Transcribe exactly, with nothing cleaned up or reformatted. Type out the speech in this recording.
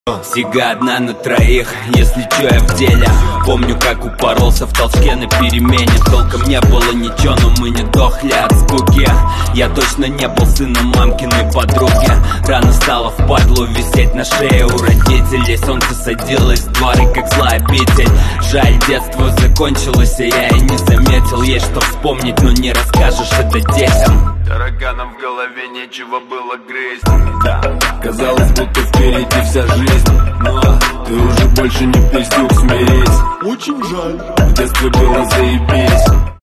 Сига одна на троих, если чё, я в деле. Помню, как упоролся в толчке на перемене. Толком не было ничего, но мы не дохли от скуки. Я точно не был сыном мамкиной подруги. Рано стало впадлу висеть на шее у родителей. Солнце садилось в дворы, как злая обитель. Жаль, детство закончилось, а я и не заметил. Есть что вспомнить, но не расскажешь это детям. Тараганам в голове нечего было грызть. Да, казалось, будто впереди вся жизнь. Но ты уже больше не пиздюк, смирись. Очень жаль. В детстве было заебись.